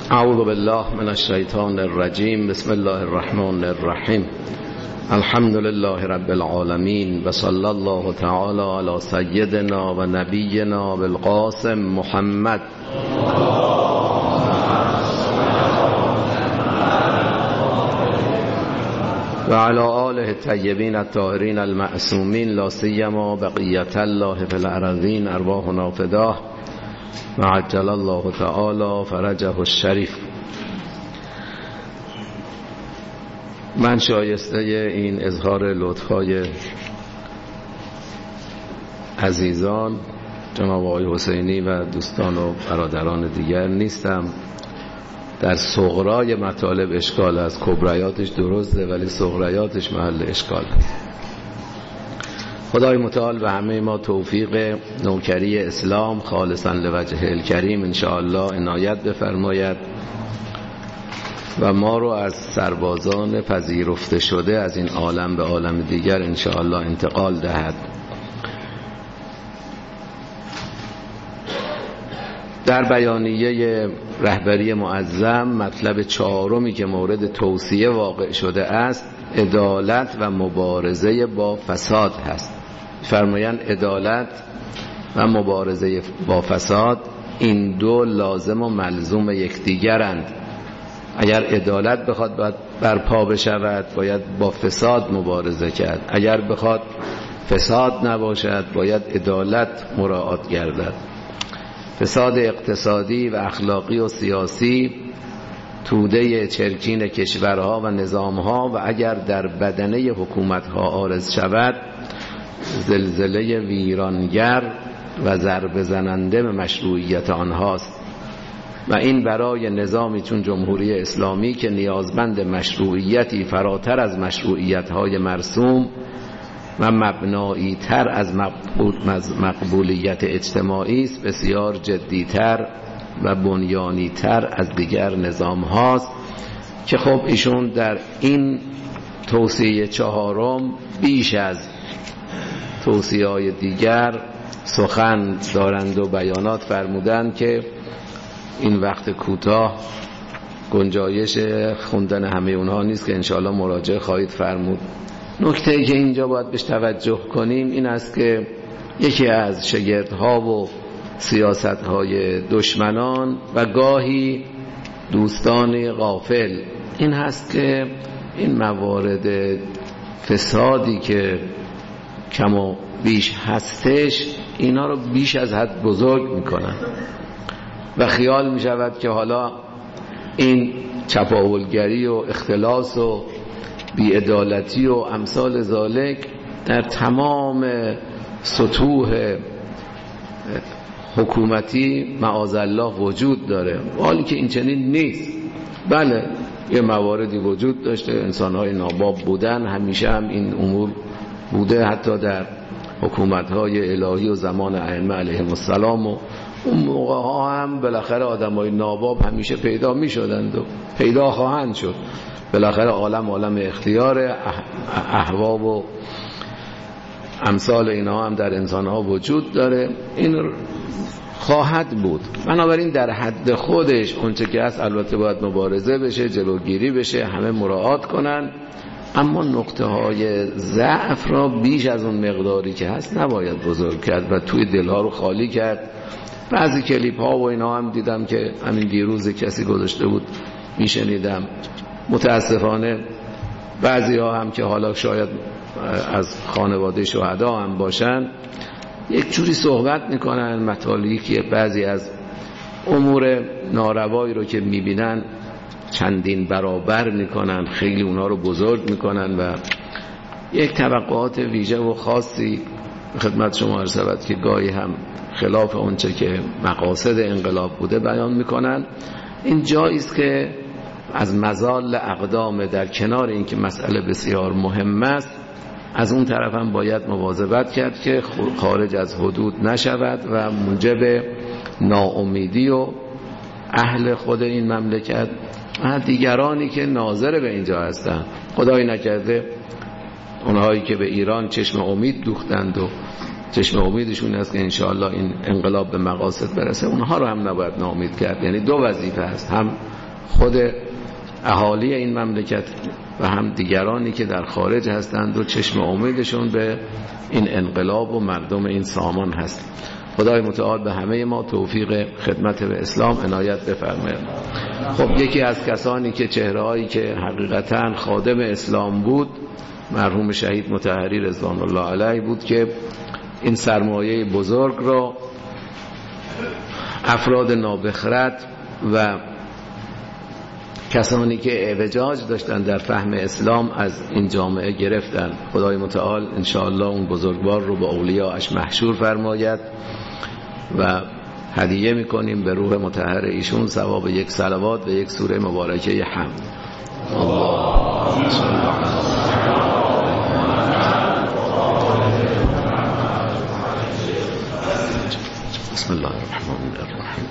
اعوذ بالله من الشیطان الرجیم. بسم الله الرحمن الرحیم. الحمد لله رب العالمین و صلی الله تعالی علی سیدنا و نبینا بالقاسم محمد و علی آله الطیبین الطاهرین المعصومین لا سیما بقیة الله فی الارضین ارواحنا فداه و عجل الله تعالی فرجه الشریف. من شایسته این اظهار لطفای عزیزان جناب آقای حسینی و دوستان و برادران دیگر نیستم. در صغرای مطالب اشکال است، کبریاتش درسته ولی صغریاتش محل اشکال است. خدای متعال به همه ما توفیق نوکری اسلام خالصا لوجهه الکریم انشاءالله عنایت بفرماید و ما رو از سربازان پذیرفته شده از این عالم به عالم دیگر انشاءالله انتقال دهد. در بیانیه رهبری معظم مطلب چهارمی که مورد توصیه واقع شده است عدالت و مبارزه با فساد هست. فرمایند عدالت و مبارزه با فساد این دو لازم و ملزوم یکدیگرند. اگر عدالت بخواد برپا بشود باید با فساد مبارزه کرد، اگر بخواد فساد نباشد باید عدالت مراعات گردد. فساد اقتصادی و اخلاقی و سیاسی توده چرکین کشورها و نظامها و اگر در بدنه حکومتها عارض شود زلزله ویرانگر و ضربه زننده به مشروعیت آنهاست و این برای نظامی چون جمهوری اسلامی که نیازمند مشروعیتی فراتر از مشروعیت‌های مرسوم و مبنایی تر از مقبولیت اجتماعی است بسیار جدیتر و بنیانی تر از دیگر نظام هاست که خب ایشون در این توصیه چهارم بیش از توصیه های دیگر سخن دارند و بیانات فرمودند که این وقت کوتاه گنجایش خوندن همه اونها نیست که انشاءالله مراجعه خواهید فرمود. نکته‌ای که اینجا باید بهش توجه کنیم این است که یکی از شگردها و سیاست‌های دشمنان و گاهی دوستان غافل این هست که این موارد فسادی که کم و بیش هستش اینا رو بیش از حد بزرگ میکنن و خیال میشود که حالا این چپاولگری و اختلاس و بی‌عدالتی و امثال ذالک در تمام سطوح حکومتی معاذالله وجود داره، حالی که این چنین نیست. بله یه مواردی وجود داشته، انسان‌های ناباب بودن، همیشه هم این امور بوده، حتی در حکومت‌های الهی و زمان ائمه علیهم السلام و اون موقع‌ها هم بالاخره آدم‌های ناباب همیشه پیدا می‌شدند و پیدا خواهند شد. بالاخره عالم اختیار اهوا و امثال اینها هم در انسان‌ها وجود داره، این خواهد بود. بنابراین در حد خودش اونچه که هست البته باید مبارزه بشه، جلوگیری بشه، همه مراعات کنن، اما نقطه های ضعف را بیش از اون مقداری که هست نباید بزرگ کرد و توی دلها رو خالی کرد. بعضی کلیپ ها و اینا هم دیدم که همین دیروز کسی گذاشته بود میشنیدم، متاسفانه بعضی ها هم که حالا شاید از خانواده شهدا هم باشن یک جوری صحبت میکنن مطالبی که بعضی از امور ناروایی رو که میبینن چندین برابر میکنن، خیلی اونها رو بزرگ میکنن و یک توقعات ویژه و خاصی خدمت شما عرض شود که گاهی هم خلاف اونچه که مقاصد انقلاب بوده بیان میکنن. این جایی است که از مزال اقدام در کنار این که مسئله بسیار مهم است از اون طرف هم باید مواظبت کرد که خارج از حدود نشود و موجب ناامیدی و اهل خود این مملکت و دیگرانی که ناظر به اینجا هستند، خدای نکرده اونهایی که به ایران چشم امید دوختند و چشم امیدشون است که انشاءالله این انقلاب به مقاصد برسه، اونها رو هم نباید ناامید کرد. یعنی دو وظیفه هست، هم خود اهالی این مملکت و هم دیگرانی که در خارج هستند و چشم امیدشون به این انقلاب و مردم این سامان هست. خدای متعال به همه ما توفیق خدمت به اسلام عنایت بفرماید. خب یکی از کسانی که چهره‌هایی که حقیقتاً خادم اسلام بود مرحوم شهید مطهری رضوان الله علیه بود که این سرمایه بزرگ را افراد نابخرد و کسانی که اعوجاج داشتن در فهم اسلام از این جامعه گرفتن. خدای متعال انشاءالله اون بزرگوار رو با اولیاءش محشور فرماید و هدیه میکنیم به روح مطهر ایشون ثواب یک صلوات و یک سوره مبارکه حمد. اللهم صل علی بسم الله الرحمن الرحیم.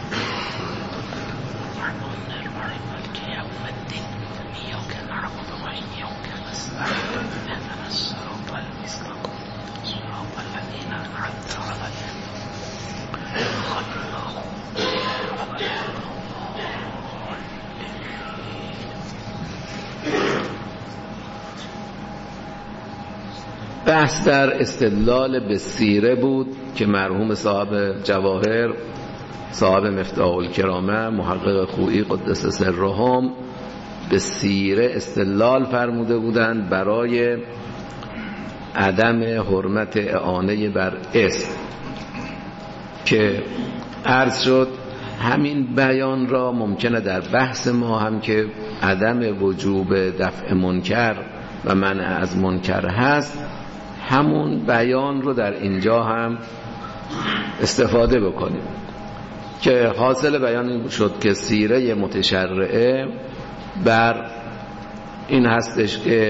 بحث در استدلال به سیره بود که مرحوم صاحب جواهر، صاحب مفتاح الکرامه، محقق خویی قدس سرهم به سیره استدلال فرموده بودند برای عدم حرمت اعانه بر اسم، که عرض شد همین بیان را ممکنه در بحث ما هم که عدم وجوب دفع منکر و منع از منکر هست، همون بیان رو در اینجا هم استفاده بکنیم که حاصل بیان این شد که سیره متشرعه بر این هستش که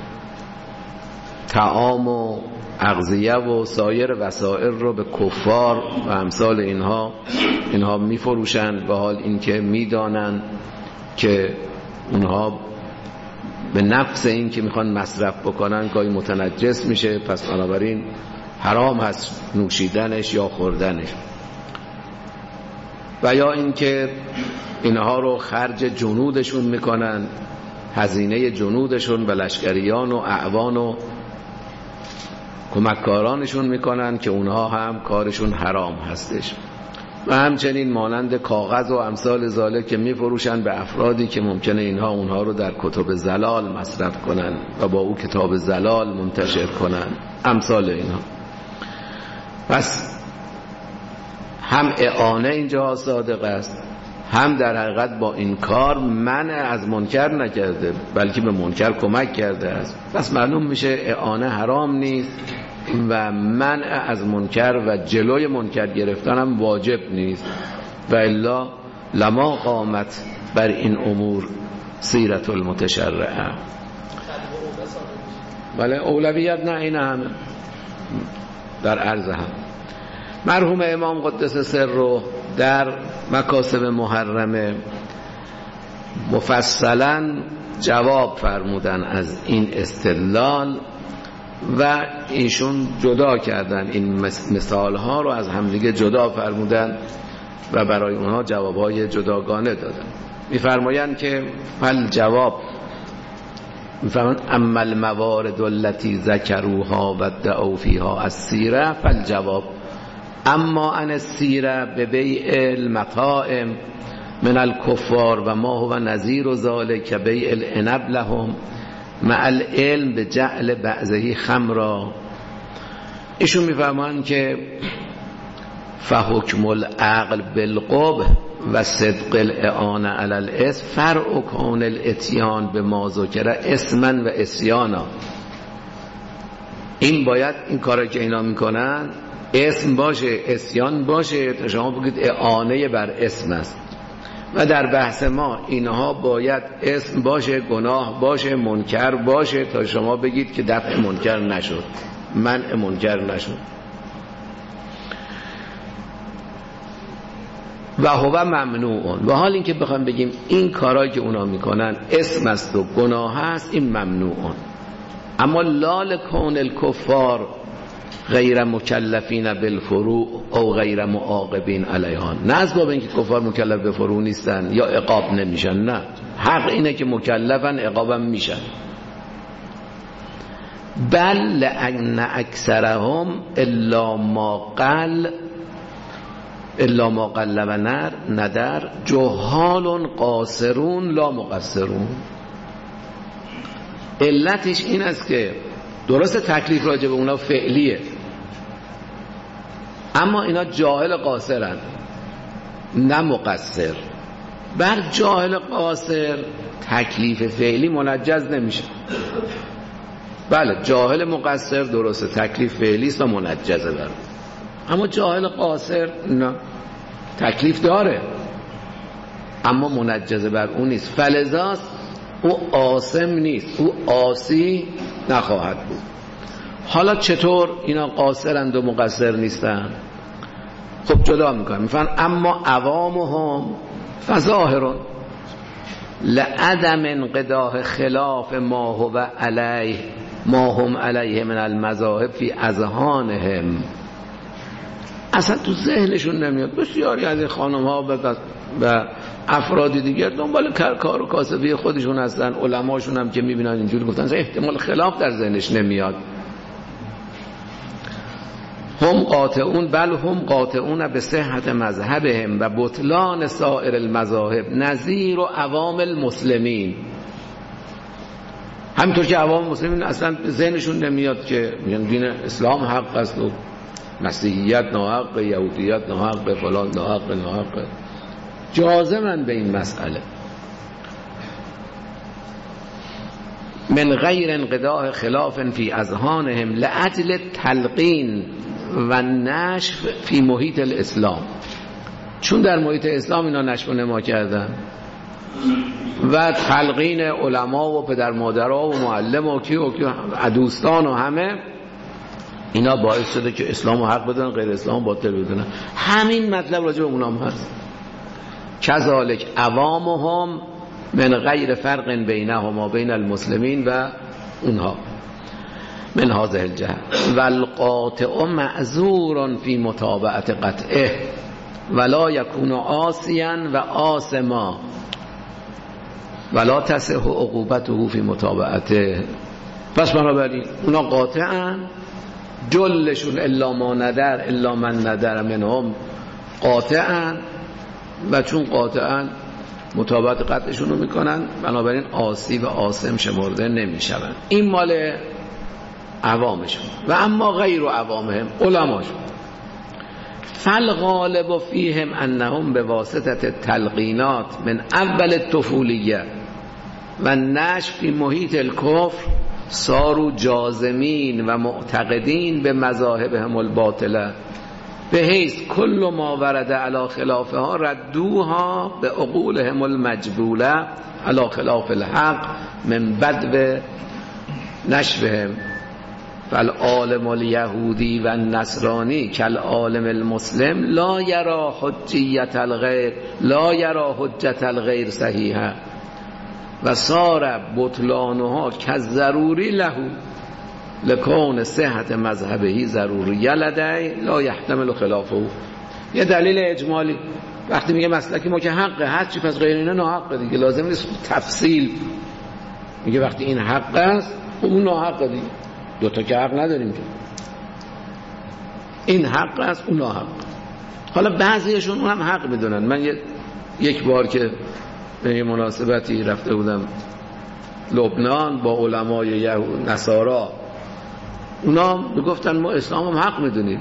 طعام و اغذیه و سایر وسائل رو به کفار و امثال اینها میفروشند، و حال اینکه میدانند که اونها به نفس این که میخوان مصرف بکنن گاهی متنجس میشه، پس بنابراین حرام هست نوشیدنش یا خوردنش. و یا اینکه اینها رو خرج جنودشون میکنن، هزینه جنودشون و لشکریان و اعوان و کمککارانشون میکنن که اونها هم کارشون حرام هستش. و همچنین مانند کاغذ و امثال ذالک که میفروشن به افرادی که ممکنه اینها اونها رو در کتب زلال مصرف کنن و با او کتاب زلال منتشر کنن، امثال اینها. پس هم اعانه اینجا صادق است، هم در حقیقت با این کار منع از منکر نکرده بلکه به منکر کمک کرده است. پس معلوم میشه اعانه حرام نیست و منع از منکر و جلوی منکر گرفتن هم واجب نیست، و الا لما قامت بر این امور سیرت المتشرعه. ولی اولویت نه، این همه در عرض هم. مرحوم امام قدس سره در مکاسب محرمه مفصلا جواب فرمودن از این استدلال و ایشون جدا کردن این مثال ها رو از همدیگه جدا فرمودن و برای اونها جوابهای جداگانه دادن. میفرمایند که فل جواب، میفرمایند اما الموارد التي ذکروها و ادعوا فیها السیره فالجواب اما عن السیره ببیع المطاعم من الکفار و ما هو نظیر ذلک بیع العنب لهم مع العلم به جعل بعضه خمرا. ایشون میفهمند که فحکم العقل بالقبح و صدق الاعانه علی الاسم فرع کون الاتیان به ما ذکر اسما و عصیانا. این باید این کارا که اینا میکنن اسم باشه، عصیان باشه، تا شما بگید اعانه بر اسم است. و در بحث ما اینها باید اسم باشه، گناه باشه، منکر باشه، تا شما بگید که دفع منکر نشد، منع منکر نشد. و هو ممنوعون، و حال اینکه بخوام بگیم این کارهایی که اونا میکنن اسم است و گناه است، این ممنوعون. اما لال کون الکفار غیر مکلفین بالفروع او غیر معاقبین علیها، نه از باب اینکه کفار مکلف به فروع نیستن یا عقاب نمیشن، نه، حق اینه که مکلفن، عقابم میشن. بل لأن اکثرهم الا ما قل و ندر جهال قاصرون لا مقصرون. علتش این است که درست تکلیف راجع به اونا فعلیه، اما اینا جاهل قاصرن نه مقصر. بر جاهل قاصر تکلیف فعلی منجز نمیشه. بله جاهل مقصر درسته تکلیف فعلی است و منجزه بر، اما جاهل قاصر نه، تکلیف داره اما منجزه بر اون نیست. فلذاست او آثم نیست، او عاصی نخواهد بود. حالا چطور اینا قاصرند و مقصر نیستن؟ خب جدا میکنم، میفهمن اما عوامهم فظاهرون لعدم انقضاء خلاف ما هم علیه من المذاهب فی اذهانهم. اصلا تو ذهنشون نمیاد. بسیاری از این خانم ها و افرادی دیگر دنبال کار و کاسبی خودشون هستن، علماشون هم که میبینن اینجوری گفتن احتمال خلاف در ذهنش نمیاد. هم قاطعون بل هم قاطعون به صحت مذهبهم و بطلان سایر المذاهب نظیر و عوام المسلمین. همینطور که عوام مسلمین اصلا ذهنشون نمیاد که دین اسلام حق است و مسیحیت ناحق، یهودیت ناحق، فلان ناحق، جازمن به این مسئله. من غیر انقضاء خلاف فی اذهانهم لاجل تلقین و نشف فی محیط الاسلام. چون در محیط اسلام اینا نشف و نما کردن و تلقین علما و پدر مادرها و معلم و کی دوستان و همه، اینا باعث شده که اسلام حق بدونن، غیر اسلام باطل بدونن. همین مطلب راجع به اونام هست. کذالک عوامهم من غیر فرق بینهم و بین المسلمین و اونها من هذه الجهه والقاطع معذور فی متابعت قطعه ولا یکون عاصیا و آثما ولا تصح عقوبته فی متابعته. پس بنابراین اونا قاطعن، جلشون الا ما ندر الا من ندر منهم قاطعن، و چون قاطعن متابعت قطعشون رو میکنن، بنابراین عاصی و آثم شمرده نمیشون. این مال عوامشون. و اما غیر و عوامهم علماشون فالغالب فیهم انهم به واسطه تلقینات من اول الطفولیه و نشف فی محیط الکفر صاروا جازمین و معتقدین به مذاهبهم الباطله به حیث کل ما ورد علی خلافها ردوها به عقولهم المجبوله علی خلاف الحق من بدو نشفهم. فالعالم الیهودی و النصرانی کالعالم المسلم لا یرا حجیت الغیر لا یرا حجت الغیر صحیحه و صار بطلانها کالضروری له لکون صحت مذهبی ضروری لدی لا یحتمل خلافه. یه دلیل اجمالی وقتی میگه مسلکی ما که حقه، هر چی پس غیر اینا ناحقه دیگه، لازم نیست تفصیل. میگه وقتی این حق است اون ناحقه دیگه، دوتا که حق نداریم که، این حق است اون ناحق. حالا بعضیشون هم حق میدونن. من یک بار که به مناسبتی رفته بودم لبنان با علمای نصارا، اونا میگفتن ما اسلام هم حق میدونید،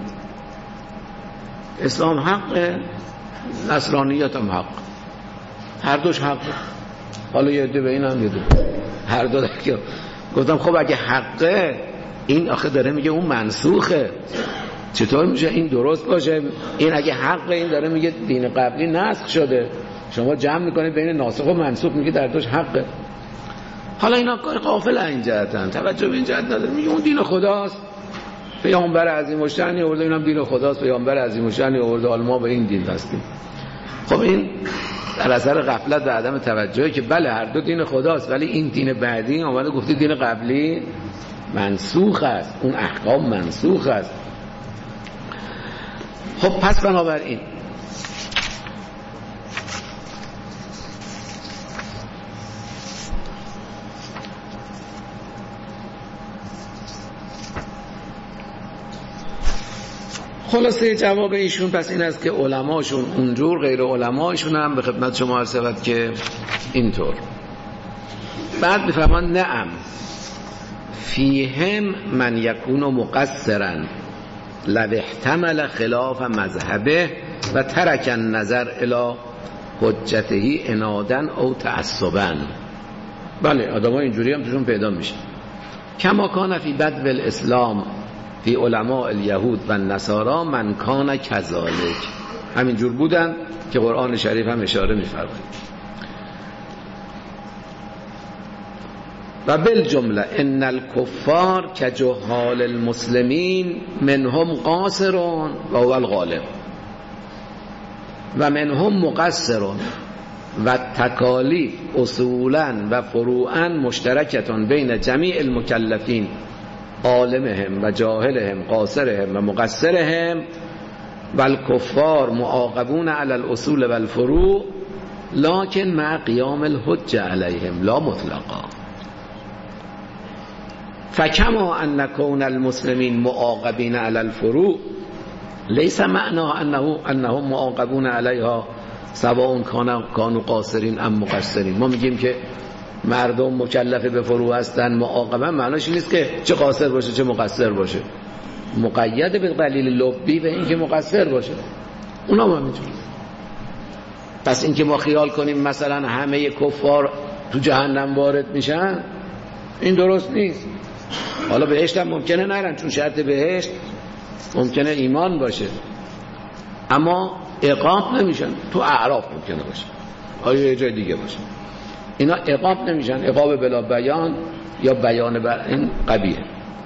اسلام حق، نصرانیت هم حق، هر دوش حق. حالا یه عده به این هم یده هر دو که گفتم خب اگه حقه، این آخه داره میگه اون منسوخه، چطور میشه این درست باشه؟ این اگه حقه، این داره میگه دین قبلی نسخ شده، شما جمع میکنید بین ناسخ و منسوخ، میگه در دوش حقه. حالا اینا غافل این جهتن، توجه به این جهت نداره. میگه اون دین خداست، پیامبر عظیم الشأنی آورده، اینم دین خداست، پیامبر عظیم الشأنی آورده، حالا ما به این دین هستیم. خب این در اثر غفلت و عدم توجهی که بله هر دو دین خداست، ولی این دین بعدی اومده گفته دین قبلی منسوخ است، اون احکام منسوخ است. خب پس بنابراین خلاصه جواب ایشون پس این است که علماشون اونجور، غیر علماشون هم به خدمت شما عرض شود که اینطور. بعد میفرمان نعم فیهم من یکون مقصرا لو احتمل خلاف مذهبه و ترک النظر الی حجته عنادا او تعصبا. بله آدم‌ها اینجوری هم توشون پیدا میشه. کما کان فی بدو الاسلام فی علماء الیهود و النصارا من کان کذالک، همینجور بودن که قرآن شریف هم اشاره می‌فرماید. و بالجمله ان الکفار کجهال المسلمین منهم قاصرون و هو الغالب و منهم مقصرون و تکالیف اصولا و فروعا مشترکتون بین جمیع المکلفین عالمهم و جاهلهم قاصرهم و مقصرهم و الکفار معاقبون علی الاصول و الفروع لکن مع قیام الحجه علیهم لا مطلقا. فکما ان کون المسلمین معاقبین علی الفروع لیس معناه انهم معاقبون علیها سواء کانوا قاصرین ام مقصرین. ما میگیم که مردم مکلف به فروع هستن، معاقبه معناش نیست که چه قاصر باشه چه مقصر باشه، مقید به دلیل لبی به این که مقصر باشه، اونا ما میتونیم. پس این که ما خیال کنیم مثلا همه کفار تو جهنم وارد میشن، این درست نیست. حالا بهشت هم ممکنه نرن، چون شرط بهشت ممکنه ایمان باشه، اما عقاب نمیشن. تو اعراف ممکنه باشه، آیا یه جای دیگه باشه، اینا عقاب نمیشن، عقاب بلا بیان یا بیان بر این قبیه.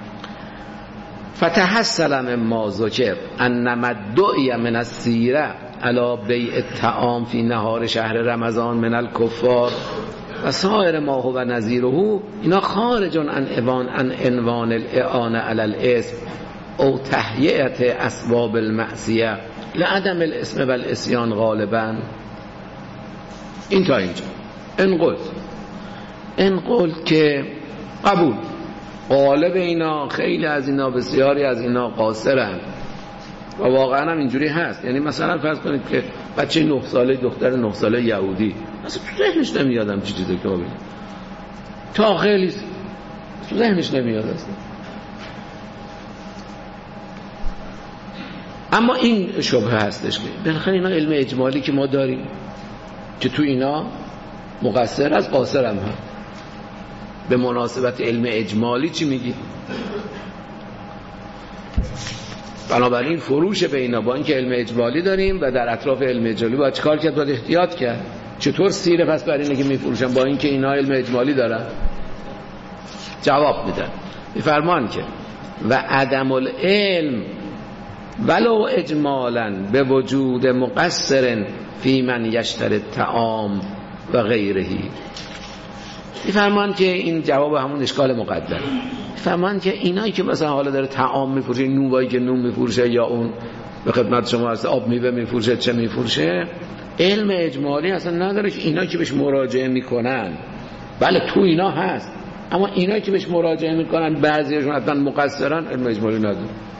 فتحصل مما ذکر انما الدعی من السیره علی بیع الطعام فی نهار شهر رمضان من الکفار و سایر ما هو نظیره، اینا خارج عن عنوان الاعانه علی الاسم او تهیئت اسباب المعصیه لعدم الاسم و الاسیان غالبا. این تا اینجا این قلت که قبول غالب اینا، خیلی از اینا، بسیاری از اینا قاصرن و واقعا هم اینجوری هست. یعنی مثلا فرض کنید که بچه 9 ساله، دختر 9 ساله یهودی، اصلا تو ذهنش نمیادم چی چیزی که ما بگیم، تا خیلی تو ذهنش نمیاد اصلا. اما این شبهه هستش که بالاخره اینا علم اجمالی که ما داریم که تو اینا مقصر از قاصر هم به مناسبت علم اجمالی چی میگی؟ بنابراین فروش به اینا با اینکه علم اجمالی داریم و در اطراف علم اجمالی باید چیکار کرد؟ باید احتیاط کرد. چطور سیره پس بر اینه که میفروشن با اینکه اینا علم اجمالی دارن؟ جواب میدن، میفرمان که و عدم العلم ولو اجمالا به وجود مقصر فی من یشتری الطعام و غیره. میفرمان که این جواب همون اشکال مقدم. میفرمان که اینایی که مثلا حالا داره طعام میفروشه، نونوایی که نون میفروشه یا اون به خدمت شما هست آب میوه میفروشه، چه میفروشه، علم اجمالی اصلا نداره که اینایی که بهش مراجعه میکنن، بله تو اینا هست، اما اینایی که بهش مراجعه میکنن بعضیشون حتما مقصرن، علم اجمالی نداره.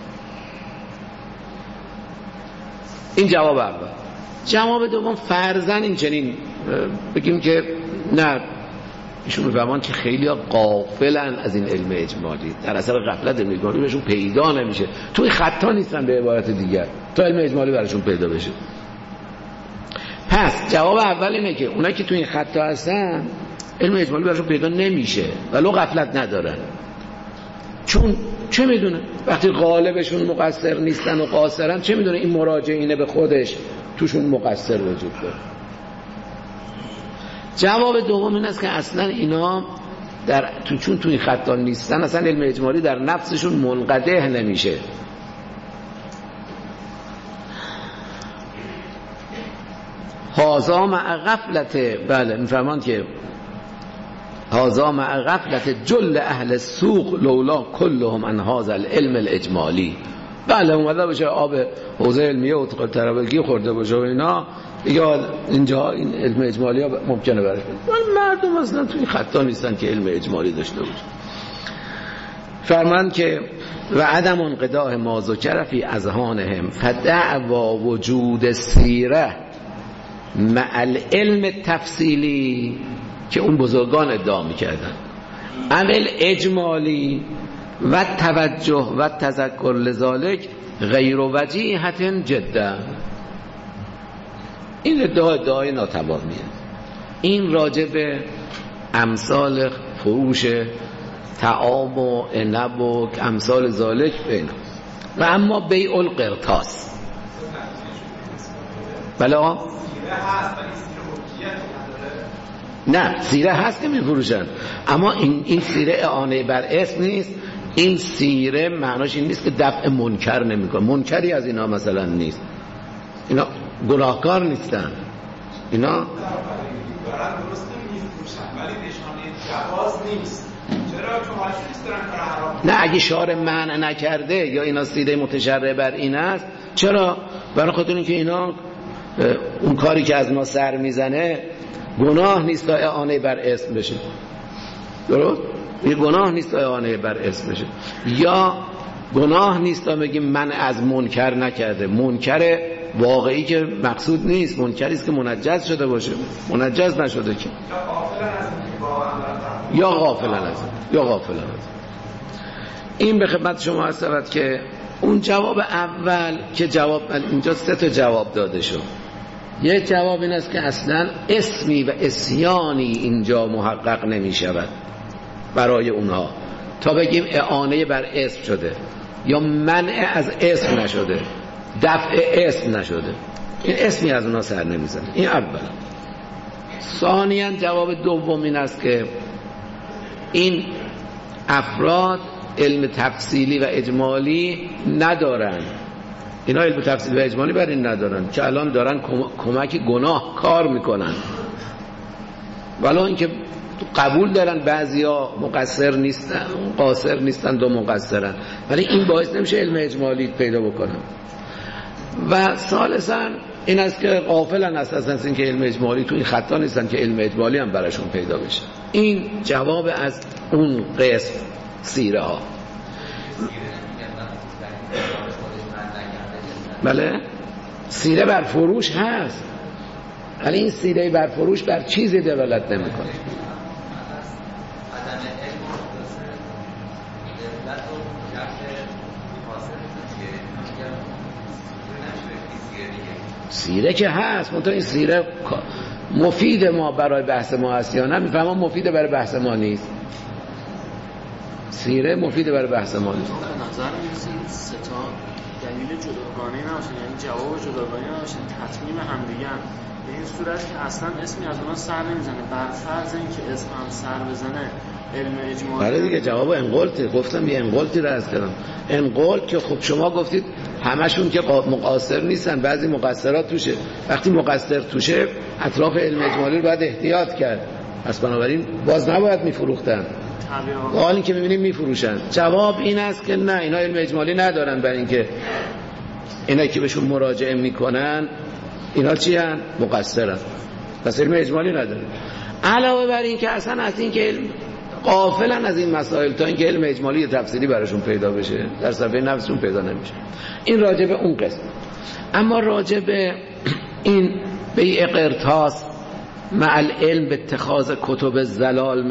این جواب اول. جواب دوم فرضاً این چنین بگیم که نه، ایشون میفهمان که خیلی ها غافلن از این علم اجمالی، در اثر غفلت علم اجمالی بهشون پیدا نمیشه، توی خطا نیستن به عبارت دیگر تا علم اجمالی براشون پیدا بشه. پس جواب اول اینه که اونایی که توی این خطا هستن علم اجمالی براشون پیدا نمیشه ولو غفلت ندارن، چون چه میدونه وقتی غالبشون مقصر نیستن و قاصرن، چه میدونه این مراجعینه به خودش توشون مقصر وجود داره. جواب دوم این است که اصلا اینا چون توی خطا نیستن، اصلا علم اجمالی در نفسشون منقدح نمیشه. هازا مع غفلت، بله میفرمان که هذا مع غفلت جل اهل السوق لولا كلهم عن هذا العلم الاجمالی. بله اومده باشه آب حوزه علمیه و ترابلگی خورده باشه و اینا، یا اینجا این علم اجمالی ها ممکنه برش بده. مردم اصلا توی خطا نیستن که علم اجمالی داشته باشه. فرمان که و عدم انقضاء ما ذکر فی اذهانهم فدعوا وجود سیره مع العلم تفصیلی که اون بزرگان ادعا میکردن، عمل اجمالی و توجه و تذکر لذالک غیر وجیحت جدا. این ادعای ناتمامیه. این راجع به امثال فروش طعام و عنب و امثال ذالک بینا. و اما بیع القرطاس، بله نه سیره هست که میفروشن، اما این سیره اعانه بر اسم نیست. این سیره معناش این نیست که دفع منکر نمیکنه. منکری از اینا مثلا نیست، اینا گناهکار نیستن، اینا دارن درست میفروشن ولی نشانه جواز نیست. چرا؟ چون هاشیش دارن کار حرام. نه اگه شارع منع نکرده یا اینا سیره متشرع بر این است، چرا؟ برای خاطر اینکه اینا اون کاری که از ما سر میزنه گناه نیست تا اعانه بر اسم بشه. درست؟ یه گناه نیست تا اعانه بر اسم بشه، یا گناه نیست تا بگیم من از منکر نکرده. منکر واقعی که مقصود نیست، منکری است که منجز شده باشه، منجز نشده که یا غافلن از این. به خدمت شما هست که اون جواب اول که جواب اینجا 3 جواب داده شد. یک جواب این است که اصلا اسمی و عصیانی اینجا محقق نمی شود برای اونها تا بگیم اعانه بر اسم شده یا منع از اسم نشده، دفع اسم نشده. این اسمی از اونها سر نمیزنه. این اول. ثانیاً جواب دوم این است که این افراد علم تفصیلی و اجمالی ندارن. اینا علم تفصیلی و اجمالی بر این ندارن که الان دارن کمک گناه کار میکنن، ولی اینکه قبول دارن بعضیا مقصر نیستن، قاصر نیستن و مقصرن، ولی این باعث نمیشه علم اجمالی پیدا بکنن. و ثالثاً این است که غافلن اساساً از این که علم اجمالی تو این خطا نیستن که علم اجمالی هم براشون پیدا بشه. این جواب از اون قسم سیره ها. بله سیره بر فروش هست، ولی این سیره بر فروش بر چیزی دلالت نمیکنه. سیره که هست، منتها این سیره مفید ما برای بحث ما هست یا نه؟ میفهمم مفید برای بحث ما نیست. سیره مفید برای بحث ما نیست. به نظر میرسه این 3 تا دلیل جداگانه نباشن، یعنی جواب جداگانه نباشن، تطمیم همدیگه. به این صورت که اصلا اسمی از اونها سر نمیزنه، بر فرض اینکه اسم هم سر بزنه علم اجمالی. برای دیگه جواب انقلتی گفتم، یه انقلتی رو عرض کردم. انقلت که خب شما گفتید همشون که مقصر نیستن، بعضی مقصرات توشه. وقتی مقصر توشه اطراف علم اجمالی رو باید احتیاط کرد، پس بنابراین باز نباید میفروختن، حال این که میبینیم میفروشن. جواب این است که نه، اینا علم اجمالی ندارن، برای اینکه اینا که بهشون مراجعه میکنن اینا چی هن؟ مقصرن، پس علم اجمالی ندارن. علاوه بر این که اصلا از این که غافلن از این مسائل تا اینکه علم اجمالی تفصیلی براشون پیدا بشه، در صفحه نفسشون پیدا نمیشه. این راجع به اون قسم. اما راجع به این بیع قرطاس مع العلم به اتخاذ کتب الزلال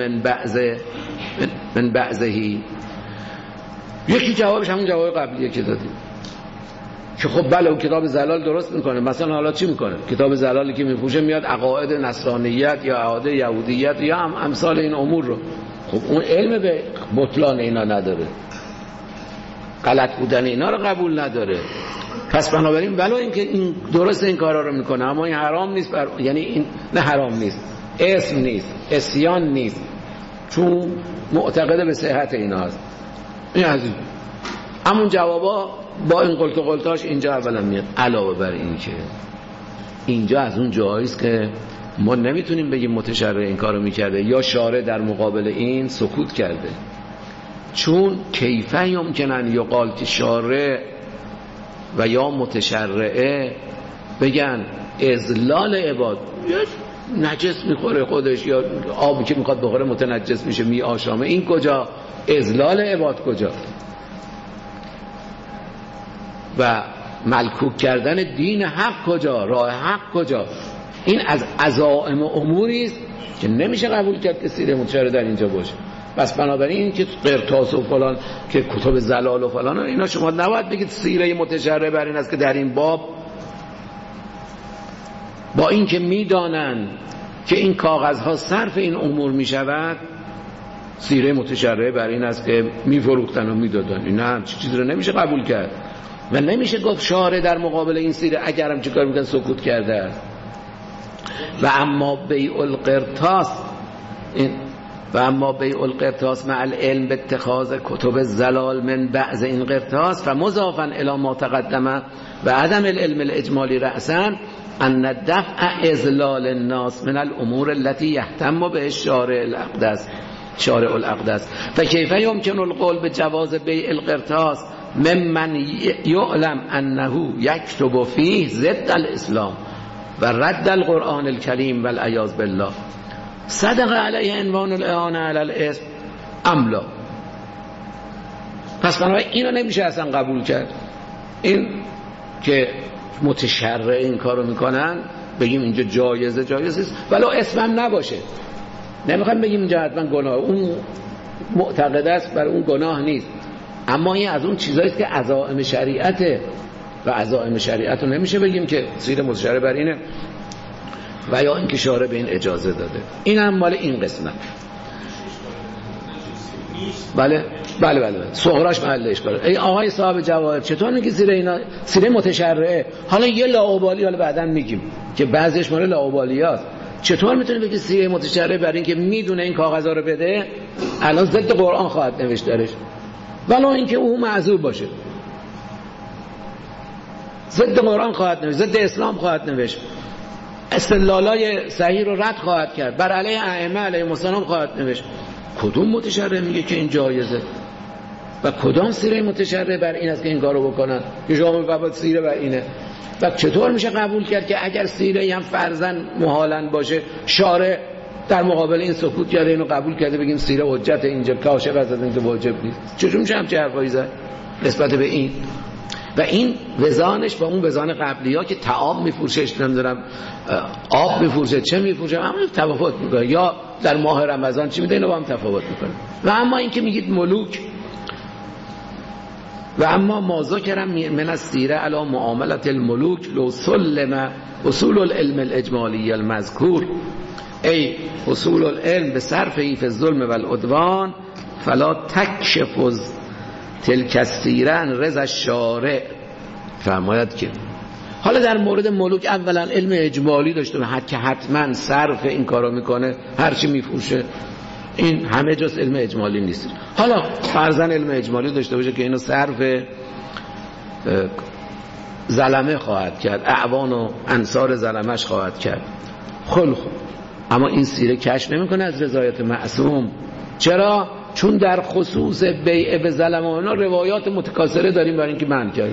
من بعضهی، یکی جوابش همون جواب قبلیه که دادیم که خب بله اون کتاب زلال درست میکنه. مثلا حالا چی میکنه؟ کتاب زلالی که میفروشه میاد عقاید نصرانیت یا عقاید یهودیت یا هم امثال این امور رو، خب اون علم به بطلان اینا نداره، غلط بودن اینا رو قبول نداره. پس بنابراین ولو اینکه این درست این کارا رو میکنه اما این حرام نیست، یعنی این نه حرام نیست، اسم نیست، عصیان نیست، چون معتقد به صحت اینا هست. این از این همون جوابا با این قلت و قلتاش اینجا اولا میاد. علاوه بر این که اینجا از اون جاییست که ما نمیتونیم بگیم متشرع این کارو میکرده یا شارع در مقابل این سکوت کرده، چون کیفه یمکن ان یقال که شارع و یا متشرعه بگن اذلال عباد، نجس میخوره خودش یا آبی که میخواد بخوره متنجس میشه می آشامه، این کجا؟ اذلال عباد کجا؟ و ملکوک کردن دین حق کجا؟ راه حق کجا؟ این از عزائم اموری است که نمیشه قبول کرد که سیره متشرع در اینجا باشه. بس بنابراین این که قرطاس و فلان که کتب زلال و فلان اینا شما نباید بگید سیره متشرع بر این است که در این باب با این که میدانن که این کاغذها صرف این امور میشود سیره متشرع بر این است که میفروختن و میدادن. این نه، چیزی رو نمیشه قبول کرد و نمیشه گفت شارع در مقابل این سیره اگرم چیکار میکنن سکوت کرده. و اما بیع القرطاس مع العلم باتخاذ کتب الزلال من بعض این قرطاس فمضافا الی ما تقدم و عدم العلم الاجمالی رأسا ان دفع اذلال الناس من الامور التي يهتم به شارع الاقدس فكيف يمكن القول بجواز بيع القرطاس ممن يعلم انه يكتب فيه ضد الاسلام و رد القرآن الکریم والعیاذ بالله صدق علیه عنوان الاعانه علی الاسم املا. پس بنابراین اینو نمیشه اصلا قبول کرد. این که متشرع این کارو میکنن بگیم اینجا جایزه است ولی اسمم نباشه، نمیخوام بگیم اینجا حتما گناه، اون معتقد است بر اون گناه نیست، اما این از اون چیزایی است که عزائم شریعته و عزائم شریعت رو نمیشه بگیم که سیره متشرع بر اینه و یا اینکه شارع به این اجازه داده. این هم مال این قسمت. بله صغراش محل اشکاله. ای آقای صاحب جواهر چطور میگی سیره متشرعه؟ حالا یه لاابالی حالا بعداً میگیم که بعضیش مال لاابالیات. چطور میتونی بگی سیره متشرعه بر این که میدونه این کاغذا رو بده الان ضد قرآن خواهد نوشت درش، ولی اینکه او معذور باشه ضد قرآن خواهد نوشت، ضد اسلام خواهد نوشت، استدلالای صحیح رو رد خواهد کرد، بر علیه ائمه علیهم السلام خواهد نوشت. کدوم متشرع میگه که این جایزه و کدام سیره متشرع بر این است که این کارو بکنن که شما میگید سیره بر اینه؟ و چطور میشه قبول کرد که اگر سیره هم فرضاً محالاً باشه شارع در مقابل این سکوت کرده اینو قبول کرده بگیم سیره حجت اینجا کاشف از اینکه واجب نیست؟ چطور میشه همچین حرفایی زد نسبت به این؟ و این وزانش با اون وزان قبلی ها که طعام میفروشه نمیدونم آب میفروشه چه میفروشه همون تفاوت میکنه، یا در ماه رمضان چی میده اینو با هم تفاوت میکنه. و اما این که میگید ملوک و اما ما ذکرم من السیره علی معاملت الملوک لو سلم اصول العلم الاجمالی المذکور ای اصول العلم به صرفه فی الظلم والعدوان فلا تکشف تلک السیره عن رضا الشارع. فرماید که حالا در مورد ملوک اولا علم اجمالی داشته که حتما صرف این کارو میکنه هرچی میفروشه، این همه جز علم اجمالی نیست. حالا فرضاً علم اجمالی داشته باشه که اینو صرف ظلمه خواهد کرد، اعوان و انصار ظلمش خواهد کرد. خب اما این سیره کشف نمیکنه از رضایت معصوم. چرا؟ چون در خصوص بیع به ظلم و اینا روایات متکاثره داریم برای اینکه منع کرده.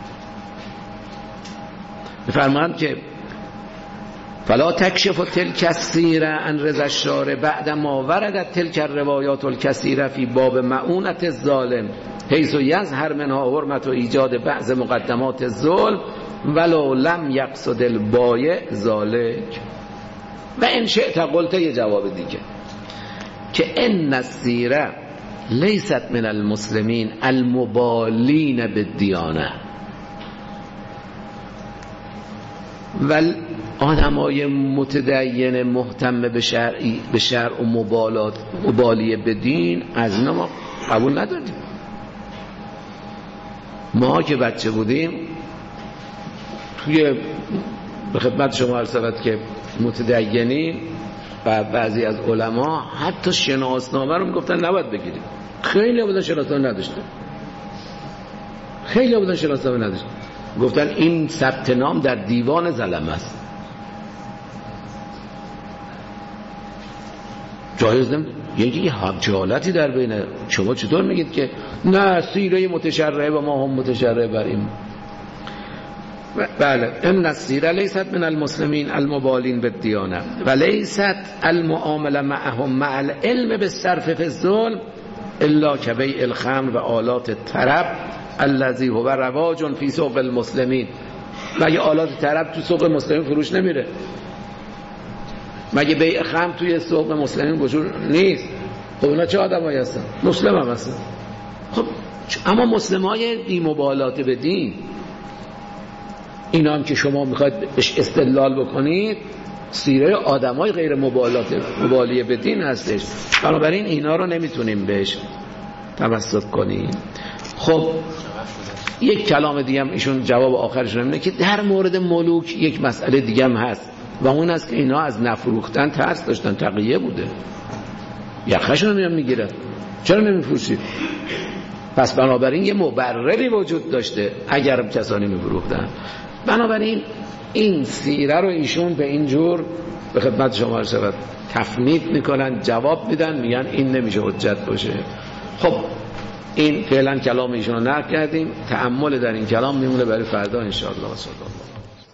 میفرمایند که فلا تکشف تلک السیره عن رضا الشارع بعد ما وردت تلک الروایات الکثیره فی باب معونت الظالم حیث یظهر منها حرمت و ایجاد بعض مقدمات الظلم ولو لم یقصد البایع ذلک. و ان شئت قلت یه جواب دیگه که ان السیره لیست من المسلمین المبالین بالدیانه، و آدمای متدین مهتم به شرع و مبالی به دین از اینا ما قبول نداریم. ما که بچه بودیم توی به خدمت شما عرض شود که متدینین و بعضی از علما حتی شناسنامه رو میگفتن نباید بگیریم. خیلی بودن شناسنامه نداشتن، گفتن این ثبت نام در دیوان ظلمه است. جایز نمیده. یه حجالتی در بینه. شما چطور میگید که نه سیره متشرعه و ما هم متشرعه بریم؟ بله، ان السیره لیست من المسلمین المبالین بالدیانه و لیست المعامله معهم مع العلم بالصرف فی الظلم الا کبیع الخمر و آلات الطرب الذی هو رواج فی سوق المسلمین. مگه آلات طرب تو سوق مسلمین فروش نمیره؟ مگه بیع خمر توی سوق مسلمین وجود نیست؟ خب اونا چه آدمایی هستن؟ مسلم هم هستن. خب اما مسلمای بی مبالات به دین، اینا هم که شما میخواید بهش استدلال بکنید، سیره آدمای غیر مبالی به دین هستش. بنابراین اینا رو نمیتونیم بهش توسط کنیم. خب یک کلام دیگه هم ایشون جواب آخرشون اینه که در مورد ملوک یک مسئله دیگه هم هست و اون است که اینا از نفروختن ترس داشتن، تقیه بوده، یخشون رو میگیرن، چرا نمیفروشید؟ پس بنابراین یه مبرری وجود داشته اگر کسانی میفروختن. بنابراین این سیره رو ایشون به این جور به خدمت شما شود تفنید میکنن، جواب میدن، میگن این نمیشه حجت باشه. خب این فعلا کلام ایشون رو نقل کردیم، تأمل در این کلام میمونه برای فردا ان شاء الله.